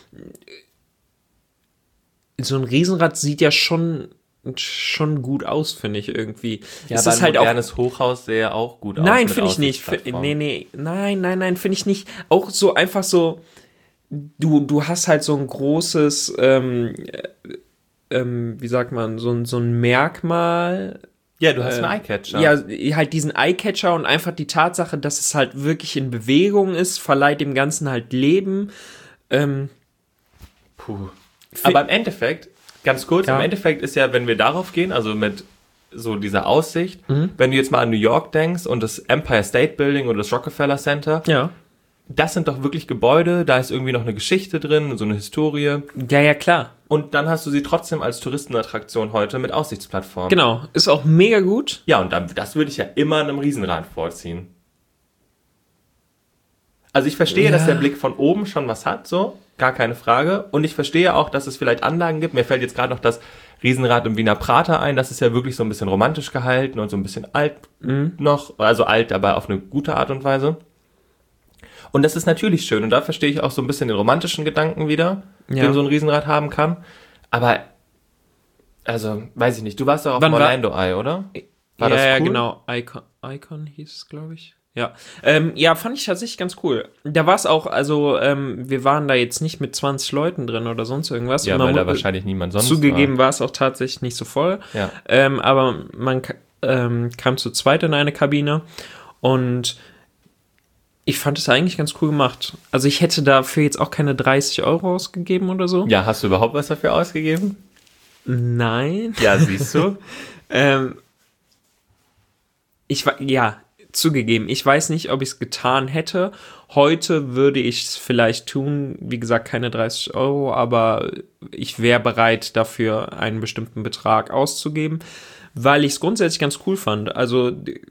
so ein Riesenrad sieht ja schon schon gut aus, finde ich irgendwie. Ja, es aber ist ein halt modernes auch, Hochhaus sähe auch gut aus. Nein, finde ich nicht. Nee, nee, nein, nein, nein, finde ich nicht. Auch so einfach so, du, du hast halt so ein großes, ähm, ähm, wie sagt man, so ein, so ein Merkmal. Ja, du hast äh, einen Eyecatcher. Ja, halt diesen Eyecatcher und einfach die Tatsache, dass es halt wirklich in Bewegung ist, verleiht dem Ganzen halt Leben. Ähm, Puh. Aber im Endeffekt, ganz kurz, ja. im Endeffekt ist ja, wenn wir darauf gehen, also mit so dieser Aussicht, Mhm. wenn du jetzt mal an New York denkst und das Empire State Building oder das Rockefeller Center, ja. das sind doch wirklich Gebäude, da ist irgendwie noch eine Geschichte drin, so eine Historie. Ja, ja, klar. Und dann hast du sie trotzdem als Touristenattraktion heute mit Aussichtsplattform. Genau, ist auch mega gut. Ja, und dann, das würde ich ja immer einem Riesenrad vorziehen. Also ich verstehe, Ja. dass der Blick von oben schon was hat, so, gar keine Frage. Und ich verstehe auch, dass es vielleicht Anlagen gibt. Mir fällt jetzt gerade noch das Riesenrad im Wiener Prater ein. Das ist ja wirklich so ein bisschen romantisch gehalten und so ein bisschen alt Mhm. noch. Also alt, aber auf eine gute Art und Weise. Und das ist natürlich schön. Und da verstehe ich auch so ein bisschen den romantischen Gedanken wieder, Ja. den so ein Riesenrad haben kann. Aber, also, weiß ich nicht. Du warst doch auf Wann dem war- Orlando Eye, oder? War ja, das ja, cool? genau. Icon, Icon hieß es, glaube ich. Ja. Ähm, ja, fand ich tatsächlich ganz cool. Da war es auch, also, ähm, wir waren da jetzt nicht mit zwanzig Leuten drin oder sonst irgendwas. Ja, Und man weil da mu- wahrscheinlich niemand sonst Zugegeben war es auch tatsächlich nicht so voll. Ja. Ähm, aber man ka- ähm, kam zu zweit in eine Kabine und ich fand es eigentlich ganz cool gemacht. Also ich hätte dafür jetzt auch keine dreißig Euro ausgegeben oder so. Ja, hast du überhaupt was dafür ausgegeben? Nein. Ja, siehst du. Ähm, ich war, ja, zugegeben, ich weiß nicht, ob ich es getan hätte. Heute würde ich es vielleicht tun, wie gesagt, keine dreißig Euro, aber ich wäre bereit, dafür einen bestimmten Betrag auszugeben, weil ich es grundsätzlich ganz cool fand. Also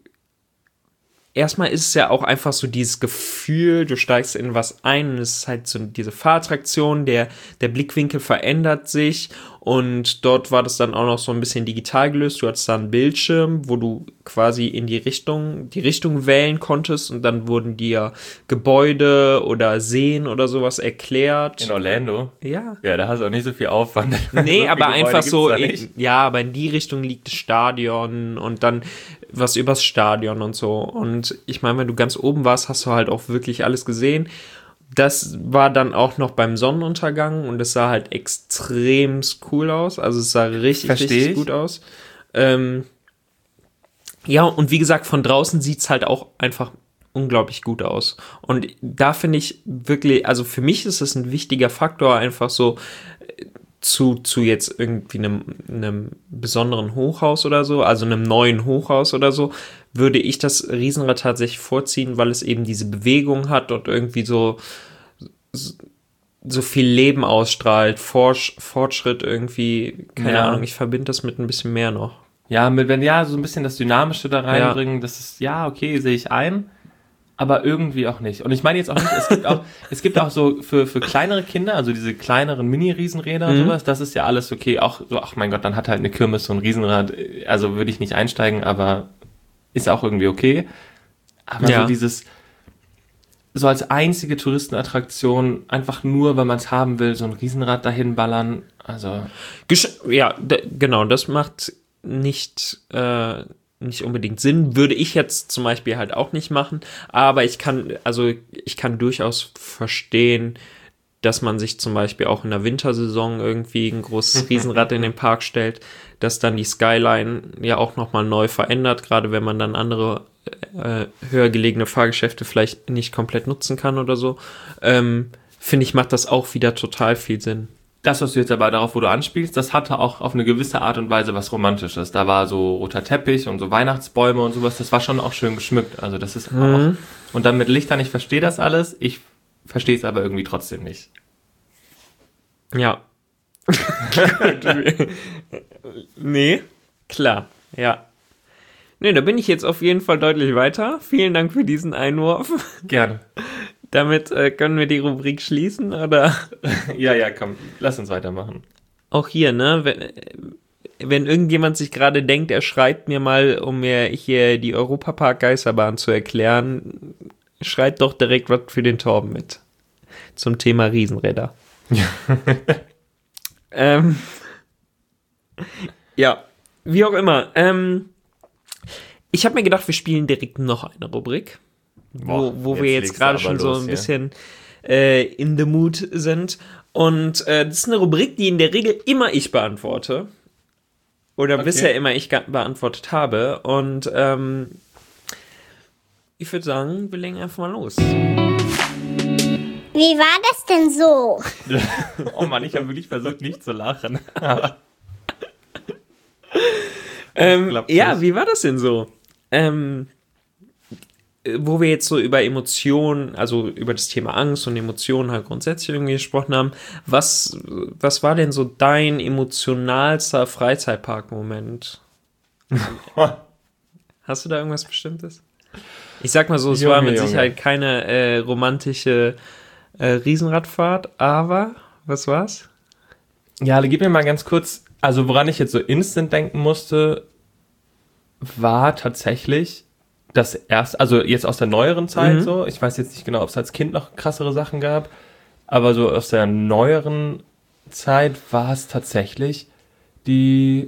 erstmal ist es ja auch einfach so dieses Gefühl, du steigst in was ein und es ist halt so diese Fahrattraktion, der, der Blickwinkel verändert sich und dort war das dann auch noch so ein bisschen digital gelöst. Du hattest da einen Bildschirm, wo du quasi in die Richtung, die Richtung wählen konntest und dann wurden dir Gebäude oder Seen oder sowas erklärt. In Orlando? Ja. Ja, da hast du auch nicht so viel Aufwand. Nee, So viele aber Gebäude einfach so, gibt's da in, nicht. ja, aber in die Richtung liegt das Stadion und dann was übers Stadion und so. Und ich meine, wenn du ganz oben warst, hast du halt auch wirklich alles gesehen. Das war dann auch noch beim Sonnenuntergang und es sah halt extrem cool aus. Also es sah richtig, Versteh richtig ich. gut aus. Ähm, ja, und wie gesagt, von draußen sieht's halt auch einfach unglaublich gut aus. Und da finde ich wirklich, also für mich ist es ein wichtiger Faktor, einfach so äh, zu, zu jetzt irgendwie einem, einem besonderen Hochhaus oder so, also einem neuen Hochhaus oder so, würde ich das Riesenrad tatsächlich vorziehen, weil es eben diese Bewegung hat und irgendwie so, so viel Leben ausstrahlt, Forsch, Fortschritt irgendwie, keine Ja. Ahnung, ich verbinde das mit ein bisschen mehr noch. Ja, mit, wenn ja, so ein bisschen das Dynamische da reinbringen, das ist, ja, okay, sehe ich ein, aber irgendwie auch nicht. Und ich meine jetzt auch nicht, es gibt auch, es gibt auch so für, für kleinere Kinder, also diese kleineren Mini-Riesenräder und Mhm. sowas, das ist ja alles okay. Auch so, ach mein Gott, dann hat halt eine Kirmes so ein Riesenrad, also würde ich nicht einsteigen, aber ist auch irgendwie okay. Aber Ja. so dieses, so als einzige Touristenattraktion, einfach nur, weil man es haben will, so ein Riesenrad dahin ballern. Also. Gesch- ja, d- genau, das macht nicht, äh, nicht unbedingt Sinn. Würde ich jetzt zum Beispiel halt auch nicht machen. Aber ich kann, also ich kann durchaus verstehen, dass man sich zum Beispiel auch in der Wintersaison irgendwie ein großes Riesenrad in den Park stellt, dass dann die Skyline ja auch nochmal neu verändert, gerade wenn man dann andere äh, höher gelegene Fahrgeschäfte vielleicht nicht komplett nutzen kann oder so. Ähm, finde ich, macht das auch wieder total viel Sinn. Das, was du jetzt aber darauf, wo du anspielst, das hatte auch auf eine gewisse Art und Weise was Romantisches. Da war so roter Teppich und so Weihnachtsbäume und sowas, das war schon auch schön geschmückt. Also das ist auch... Und dann mit Lichtern, ich verstehe das alles, ich verstehe es aber irgendwie trotzdem nicht. Ja. Nee, klar, ja. Nee, da bin ich jetzt auf jeden Fall deutlich weiter. Vielen Dank für diesen Einwurf. Gerne. Damit äh, können wir die Rubrik schließen, oder? Ja, ja, komm, lass uns weitermachen. Auch hier, ne? Wenn, wenn irgendjemand sich gerade denkt, er schreibt mir mal, um mir hier die Europapark-Geisterbahn zu erklären, schreibt doch direkt was für den Torben mit. Zum Thema Riesenräder. Ja. ähm, ja, wie auch immer. Ähm, ich habe mir gedacht, wir spielen direkt noch eine Rubrik, wo, wo Boah, wir jetzt gerade schon los, so ein bisschen ja. äh, in the mood sind. Und äh, das ist eine Rubrik, die in der Regel immer ich beantworte. Oder okay. bisher immer ich ga- beantwortet habe. Und ähm, ich würde sagen, wir legen einfach mal los. Wie war das denn so? Oh Mann, ich habe wirklich versucht, nicht zu lachen. ähm, ja, wie war das denn so? Ähm, wo wir jetzt so über Emotionen, also über das Thema Angst und Emotionen halt grundsätzlich irgendwie gesprochen haben, was, was war denn so dein emotionalster Freizeitpark-Moment? Hast du da irgendwas Bestimmtes? Ich sag mal so, es Junge, war mit Junge. Sicherheit keine äh, romantische äh, Riesenradfahrt, aber was war's? Ja, gib mir mal ganz kurz, also woran ich jetzt so instant denken musste, war tatsächlich das erste, also jetzt aus der neueren Zeit mhm. so, ich weiß jetzt nicht genau, ob es als Kind noch krassere Sachen gab, aber so aus der neueren Zeit war es tatsächlich die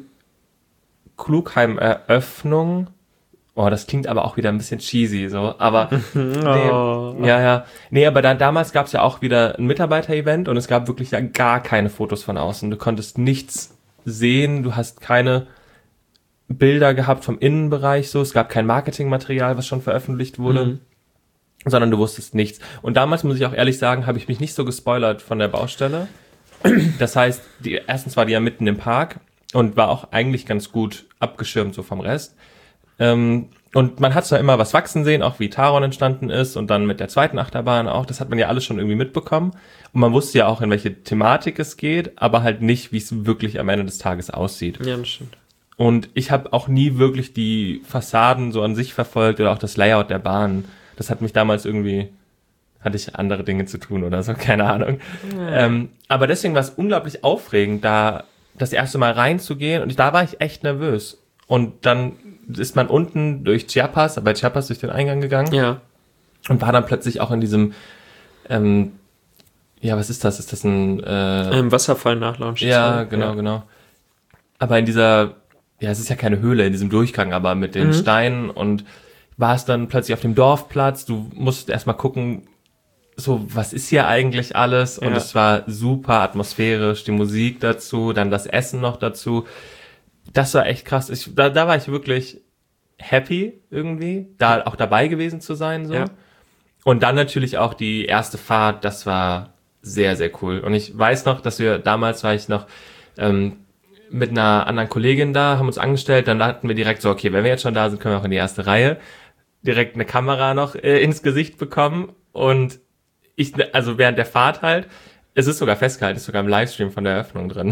Klugheim-Eröffnung. Oh, das klingt aber auch wieder ein bisschen cheesy, so, aber, oh. nee, ja, ja, nee, aber da, damals gab es ja auch wieder ein Mitarbeiter-Event und es gab wirklich ja gar keine Fotos von außen, du konntest nichts sehen, du hast keine Bilder gehabt vom Innenbereich, so, es gab kein Marketingmaterial, was schon veröffentlicht wurde, mhm. sondern du wusstest nichts. Und damals, muss ich auch ehrlich sagen, habe ich mich nicht so gespoilert von der Baustelle. Das heißt, die, erstens war die ja mitten im Park und war auch eigentlich ganz gut abgeschirmt so vom Rest. Ähm, und man hat zwar immer was wachsen sehen, auch wie Taron entstanden ist und dann mit der zweiten Achterbahn auch, das hat man ja alles schon irgendwie mitbekommen. Und man wusste ja auch, in welche Thematik es geht, aber halt nicht, wie es wirklich am Ende des Tages aussieht. Ja, das stimmt. Und ich habe auch nie wirklich die Fassaden so an sich verfolgt oder auch das Layout der Bahn. Das hat mich damals irgendwie, hatte ich andere Dinge zu tun oder so, keine Ahnung. Ja. Ähm, aber deswegen war es unglaublich aufregend, da das erste Mal reinzugehen. Und da war ich echt nervös. Und dann ist man unten durch Chiapas, bei Chiapas durch den Eingang gegangen. Ja. Und war dann plötzlich auch in diesem, ähm, ja, was ist das? Ist das ein... Äh, ein Wasserfall-Nachlaunch. Ja, genau, ja. genau. Aber in dieser... Ja, es ist ja keine Höhle in diesem Durchgang, aber mit den mhm. Steinen und war es dann plötzlich auf dem Dorfplatz. Du musst erstmal gucken, so, was ist hier eigentlich alles? Und ja. es war super atmosphärisch, die Musik dazu, dann das Essen noch dazu. Das war echt krass. Ich, da, da war ich wirklich happy irgendwie, da auch dabei gewesen zu sein, so. Ja. Und dann natürlich auch die erste Fahrt, das war sehr, sehr cool. Und ich weiß noch, dass wir, damals war ich noch, ähm, mit einer anderen Kollegin da, haben uns angestellt, dann hatten wir direkt so, okay, wenn wir jetzt schon da sind, können wir auch in die erste Reihe, direkt eine Kamera noch äh, ins Gesicht bekommen und ich, also während der Fahrt halt, es ist sogar festgehalten, ist sogar im Livestream von der Eröffnung drin.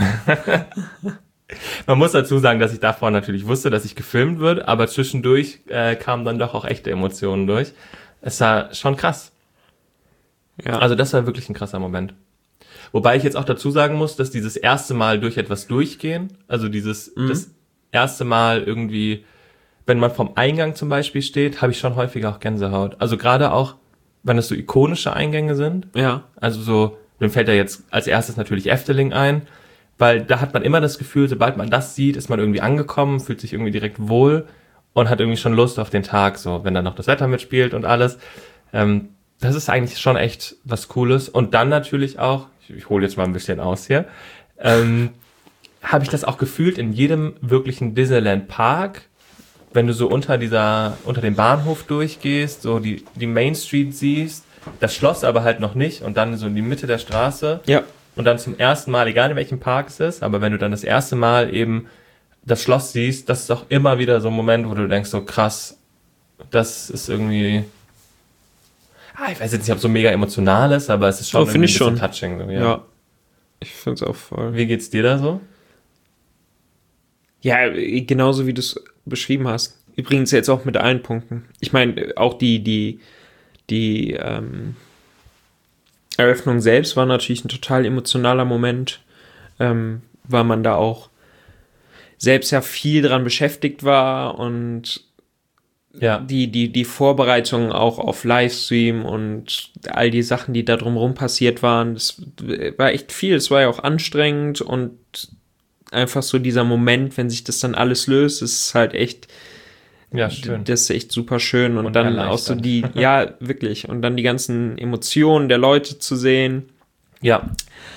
Man muss dazu sagen, dass ich davor natürlich wusste, dass ich gefilmt wird, aber zwischendurch äh, kamen dann doch auch echte Emotionen durch. Es war schon krass. Ja. Also das war wirklich ein krasser Moment. Wobei ich jetzt auch dazu sagen muss, dass dieses erste Mal durch etwas durchgehen, also dieses mhm. das erste Mal irgendwie, wenn man vom Eingang zum Beispiel steht, habe ich schon häufiger auch Gänsehaut. Also gerade auch, wenn es so ikonische Eingänge sind. Ja. Also so, mir fällt da jetzt als erstes natürlich Efteling ein, weil da hat man immer das Gefühl, sobald man das sieht, ist man irgendwie angekommen, fühlt sich irgendwie direkt wohl und hat irgendwie schon Lust auf den Tag, so, wenn dann noch das Wetter mitspielt und alles. Ähm, das ist eigentlich schon echt was Cooles. Und dann natürlich auch, ich, ich hole jetzt mal ein bisschen aus hier, ähm, habe ich das auch gefühlt in jedem wirklichen Disneyland Park, wenn du so unter dieser, unter dem Bahnhof durchgehst, so die, die Main Street siehst, das Schloss aber halt noch nicht und dann so in die Mitte der Straße. Ja. Und dann zum ersten Mal, egal in welchem Park es ist, aber wenn du dann das erste Mal eben das Schloss siehst, das ist auch immer wieder so ein Moment, wo du denkst, so krass, das ist irgendwie, ah, ich weiß jetzt nicht, ob es so mega emotional ist, aber es ist schon Oh, irgendwie ein find ich bisschen schon. touching. So, Ja. ja. Ich finde es auch voll. Wie geht's dir da so? Ja, genauso wie du es beschrieben hast. Übrigens jetzt auch mit allen Punkten. Ich meine, auch die, die, die ähm, Eröffnung selbst war natürlich ein total emotionaler Moment, ähm, weil man da auch selbst ja viel dran beschäftigt war und Ja. die, die, die Vorbereitungen auch auf Livestream und all die Sachen, die da drumherum passiert waren, das war echt viel. Es war ja auch anstrengend und einfach so dieser Moment, wenn sich das dann alles löst, ist halt echt, Ja, schön. das ist echt super schön. Und, Und dann auch so erleichternd. die, ja, wirklich. Und dann die ganzen Emotionen der Leute zu sehen. Ja.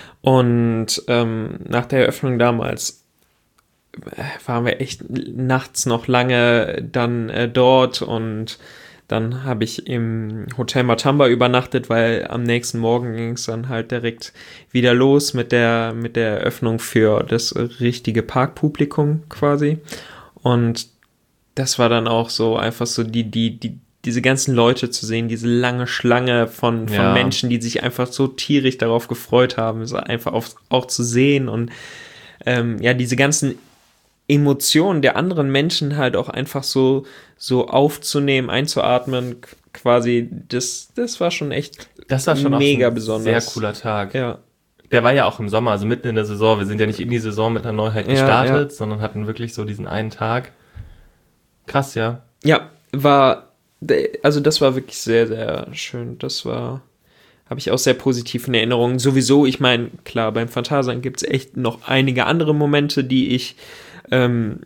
Und ähm, nach der Eröffnung damals äh, waren wir echt nachts noch lange dann äh, dort und dann habe ich im Hotel Matamba übernachtet, weil am nächsten Morgen ging es dann halt direkt wieder los mit der mit der Eröffnung für das richtige Parkpublikum quasi. Und das war dann auch so einfach so die die die diese ganzen Leute zu sehen, diese lange Schlange von, von Ja. Menschen, die sich einfach so tierisch darauf gefreut haben, es einfach auch, auch zu sehen und ähm, ja, diese ganzen Emotionen der anderen Menschen halt auch einfach so, so aufzunehmen, einzuatmen, k- quasi, das, das war schon echt Das war schon mega auch ein besonders. sehr cooler Tag. Ja, Der war ja auch im Sommer, also mitten in der Saison. Wir sind ja nicht in die Saison mit einer Neuheit Ja, gestartet, ja. sondern hatten wirklich so diesen einen Tag. Krass, ja. ja, war, also das war wirklich sehr, sehr schön. Das war, habe ich auch sehr positiv in Erinnerung. Sowieso, ich meine, klar, beim Phantasialand gibt es echt noch einige andere Momente, die ich ähm,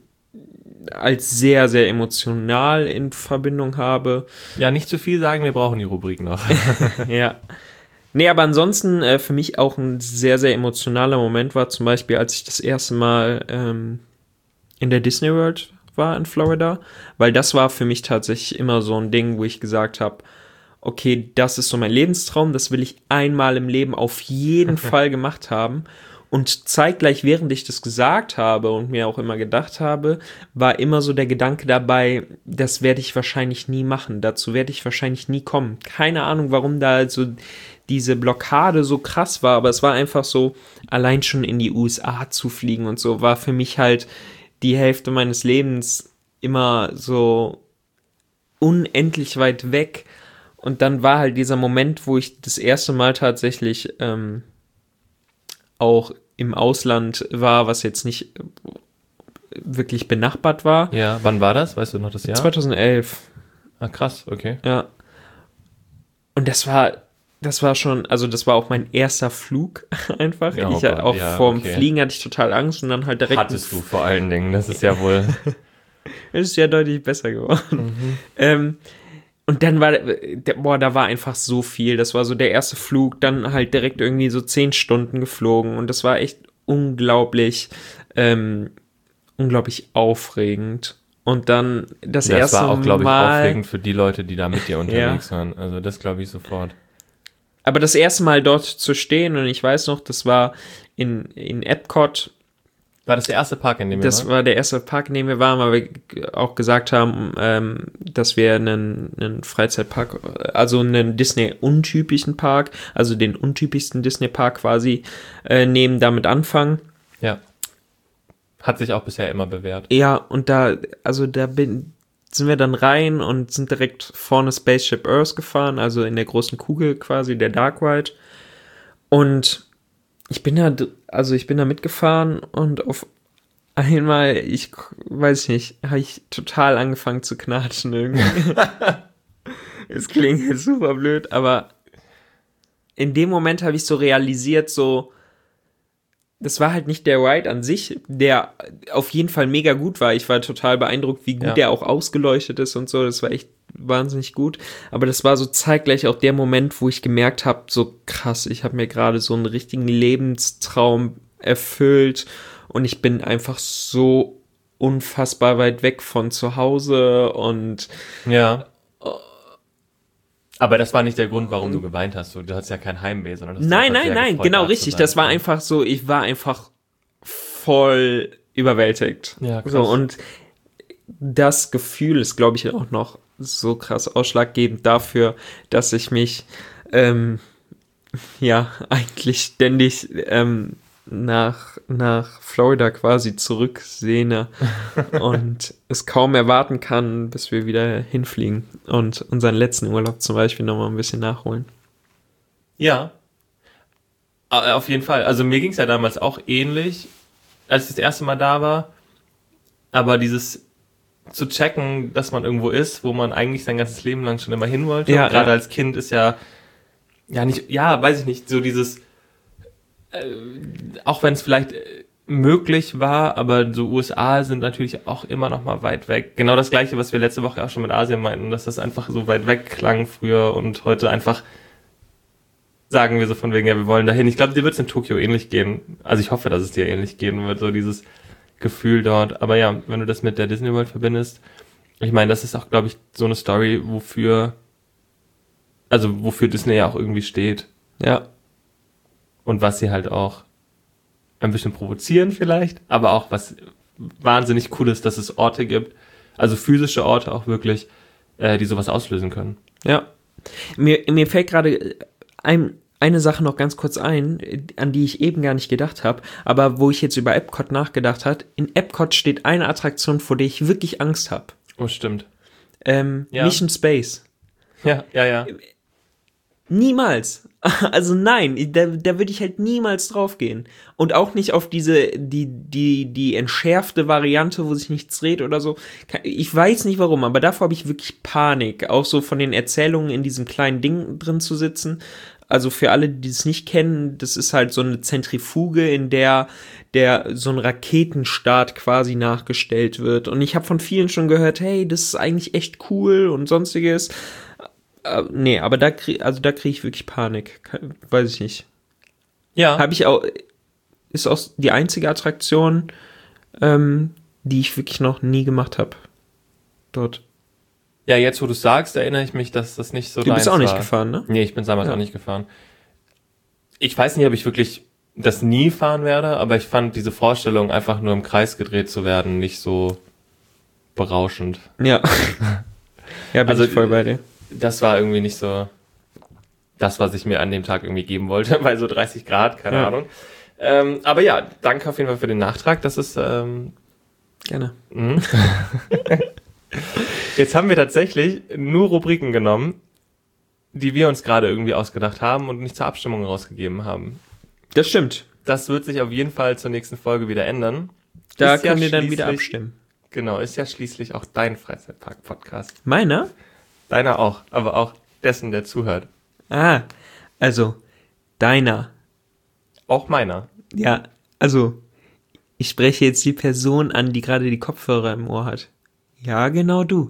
als sehr, sehr emotional in Verbindung habe. Ja, nicht zu viel sagen, wir brauchen die Rubrik noch. Ja. Nee, aber ansonsten äh, für mich auch ein sehr, sehr emotionaler Moment war zum Beispiel, als ich das erste Mal ähm, in der Disney World war in Florida, weil das war für mich tatsächlich immer so ein Ding, wo ich gesagt habe, okay, das ist so mein Lebenstraum, das will ich einmal im Leben auf jeden Fall gemacht haben. Und zeitgleich, während ich das gesagt habe und mir auch immer gedacht habe, war immer so der Gedanke dabei, das werde ich wahrscheinlich nie machen, dazu werde ich wahrscheinlich nie kommen. Keine Ahnung, warum da so diese Blockade so krass war, aber es war einfach so, allein schon in die U S A zu fliegen und so, war für mich halt die Hälfte meines Lebens immer so unendlich weit weg. Und dann war halt dieser Moment, wo ich das erste Mal tatsächlich ähm, auch im Ausland war, was jetzt nicht wirklich benachbart war. Ja, wann war das? Weißt du noch das Jahr? zweitausendelf, Ah, krass, okay. ja. Und das war, das war schon, also das war auch mein erster Flug einfach. Ja, oh ich Gott, auch ja, vorm okay. Fliegen hatte ich total Angst und dann halt direkt. Hattest du vor allen Dingen, das ist ja wohl... Es ist ja deutlich besser geworden. Mhm. Ähm, und dann war, der, boah, da war einfach so viel. Das war so der erste Flug, dann halt direkt irgendwie so zehn Stunden geflogen und das war echt unglaublich, ähm, unglaublich aufregend. Und dann das, Das erste war auch, glaube ich, Mal, aufregend für die Leute, die da mit dir unterwegs waren. Also das glaube ich sofort. aber das erste Mal dort zu stehen und ich weiß noch, das war in, in Epcot. War das der erste Park, in dem wir Das waren? war der erste Park, in dem wir waren, weil wir auch gesagt haben, ähm, dass wir einen, einen Freizeitpark, also einen Disney-untypischen Park, also den untypischsten Disney-Park quasi äh, nehmen, damit anfangen. Ja. Hat sich auch bisher immer bewährt. Ja, und da, also da bin, sind wir dann rein und sind direkt vorne Spaceship Earth gefahren, also in der großen Kugel quasi, der Dark Ride. Und ich bin da, also ich bin da mitgefahren und auf einmal, ich weiß nicht, habe ich total angefangen zu knatschen irgendwie. Es klingt jetzt super blöd, aber in dem Moment habe ich so realisiert, so, das war halt nicht der Ride an sich, der auf jeden Fall mega gut war. Ich war total beeindruckt, wie gut Ja. der auch ausgeleuchtet ist und so. Das war echt wahnsinnig gut. Aber das war so zeitgleich auch der Moment, wo ich gemerkt habe, so krass, ich habe mir gerade so einen richtigen Lebenstraum erfüllt und ich bin einfach so unfassbar weit weg von zu Hause und Ja. Aber das war nicht der Grund, warum du geweint hast. Du hattest ja kein Heimweh, sondern das nein, nein, nein, genau richtig. Das war einfach so, ich war einfach voll überwältigt. Ja, krass. So, und das Gefühl ist, glaube ich, auch noch so krass ausschlaggebend dafür, dass ich mich ähm, ja eigentlich ständig ähm, nach, nach Florida quasi zurücksehne und es kaum erwarten kann, bis wir wieder hinfliegen und unseren letzten Urlaub zum Beispiel nochmal ein bisschen nachholen. Ja. A- Auf jeden Fall. Also mir ging es ja damals auch ähnlich, als ich das erste Mal da war. Aber dieses zu checken, dass man irgendwo ist, wo man eigentlich sein ganzes Leben lang schon immer hin wollte. Ja, Und gerade ja. als Kind ist ja, ja nicht, ja, weiß ich nicht, so dieses, äh, auch wenn es vielleicht äh, möglich war, aber so U S A sind natürlich auch immer noch mal weit weg. Genau das Gleiche, was wir letzte Woche auch schon mit Asien meinten, dass das einfach so weit weg klang früher und heute einfach sagen wir so von wegen, ja, wir wollen dahin. Ich glaube, dir wird es in Tokio ähnlich gehen. Also ich hoffe, dass es dir ähnlich gehen wird, so dieses Gefühl dort. Aber ja, wenn du das mit der Disney World verbindest, ich meine, das ist auch, glaube ich, so eine Story, wofür, also wofür Disney ja auch irgendwie steht. Ja. Und was sie halt auch ein bisschen provozieren vielleicht, aber auch was wahnsinnig cool ist, dass es Orte gibt, also physische Orte auch wirklich, äh, die sowas auslösen können. Ja. Mir, mir fällt gerade ein, eine Sache noch ganz kurz ein, an die ich eben gar nicht gedacht habe, aber wo ich jetzt über Epcot nachgedacht habe. In Epcot steht eine Attraktion, vor der ich wirklich Angst habe. Oh, stimmt. Ähm, Ja. Mission Space. Ja, ja, ja. Niemals. Also nein, da, da würde ich halt niemals drauf gehen. Und auch nicht auf diese, die, die, die entschärfte Variante, wo sich nichts dreht oder so. Ich weiß nicht warum, aber davor habe ich wirklich Panik. Auch so von den Erzählungen in diesem kleinen Ding drin zu sitzen. Also für alle, die es nicht kennen, das ist halt so eine Zentrifuge, in der der so ein Raketenstart quasi nachgestellt wird. Und ich habe von vielen schon gehört, hey, das ist eigentlich echt cool und sonstiges. Uh, nee, aber da krieg, also da kriege ich wirklich Panik. Ke- Weiß ich nicht. Ja. Habe ich auch, ist auch die einzige Attraktion, ähm, die ich wirklich noch nie gemacht habe. Dort. Ja, jetzt wo du sagst, erinnere ich mich, dass das nicht so Du bist deins auch nicht war. gefahren, ne? Nee, ich bin damals Ja. auch nicht gefahren. Ich weiß nicht, ob ich wirklich das nie fahren werde, aber ich fand diese Vorstellung, einfach nur im Kreis gedreht zu werden, nicht so berauschend. Ja. Ja, bin Also, ich voll bei dir. Das war irgendwie nicht so das, was ich mir an dem Tag irgendwie geben wollte, bei so dreißig Grad, keine Ja. Ahnung. Ähm, aber ja, danke auf jeden Fall für den Nachtrag. Das ist, ähm, Gerne. mhm. Jetzt haben wir tatsächlich nur Rubriken genommen, die wir uns gerade irgendwie ausgedacht haben und nicht zur Abstimmung rausgegeben haben. Das stimmt. Das wird sich auf jeden Fall zur nächsten Folge wieder ändern. Da Ist ja können wir dann wieder schließlich- abstimmen. Genau, ist ja schließlich auch dein Freizeitpark-Podcast. Meiner? Deiner auch, aber auch dessen, der zuhört. Ah, also deiner. Auch meiner. Ja, also ich spreche jetzt die Person an, die gerade die Kopfhörer im Ohr hat. Ja, genau du.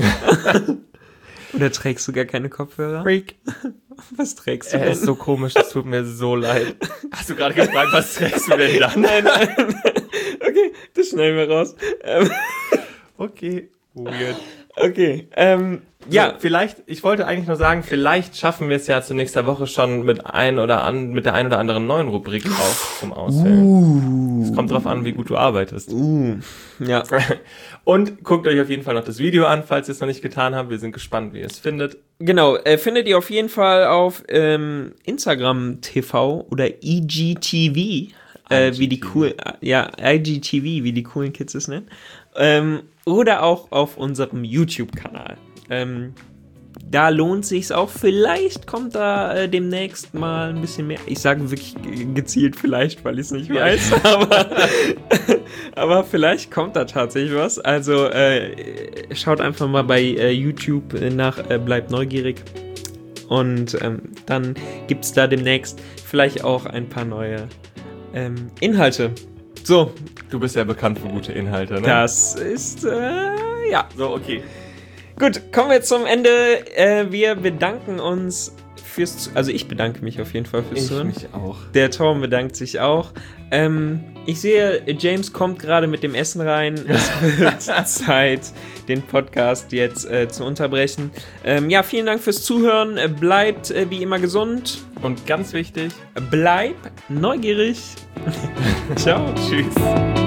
Oder trägst du gar keine Kopfhörer? Freak. Was trägst du Er denn? ist so komisch, es tut mir so leid. Hast du gerade gefragt, was trägst du denn dann? Nein, nein. Okay, das schneiden wir raus. Ähm, Okay, weird. okay, ähm, Ja, ja, vielleicht, ich wollte eigentlich nur sagen, vielleicht schaffen wir es ja zu nächster Woche schon mit ein oder an, mit der ein oder anderen neuen Rubrik auch zum Auswählen. Es kommt drauf an, wie gut du arbeitest. uh, ja, Und guckt euch auf jeden Fall noch das Video an, falls ihr es noch nicht getan habt. Wir sind gespannt, wie ihr es findet. genau, äh, findet ihr auf jeden Fall auf ähm, Instagram T V oder I G T V, äh, wie die cool, ja, I G T V, wie die coolen Kids es nennen, ähm, oder auch auf unserem YouTube-Kanal. Ähm, da lohnt sich's auch. Vielleicht kommt da äh, demnächst mal ein bisschen mehr. Ich sage wirklich gezielt vielleicht, weil ich es nicht weiß. aber, aber vielleicht kommt da tatsächlich was. Also äh, schaut einfach mal bei äh, YouTube nach äh, Bleibt neugierig. Und ähm, dann gibt's da demnächst vielleicht auch ein paar neue ähm, Inhalte. So. Du bist ja bekannt für gute Inhalte, ne? Das ist, äh, ja. So, okay. Gut, kommen wir zum Ende. Äh, wir bedanken uns fürs... Also ich bedanke mich auf jeden Fall fürs Ich Zuhören. mich auch. Der Tom bedankt sich auch. Ähm, ich sehe, James kommt gerade mit dem Essen rein. Es wird Zeit, den Podcast jetzt äh, zu unterbrechen. Ähm, ja, vielen Dank fürs Zuhören. Äh, bleibt äh, wie immer gesund. Und ganz wichtig, Bleib neugierig. Ciao. tschüss.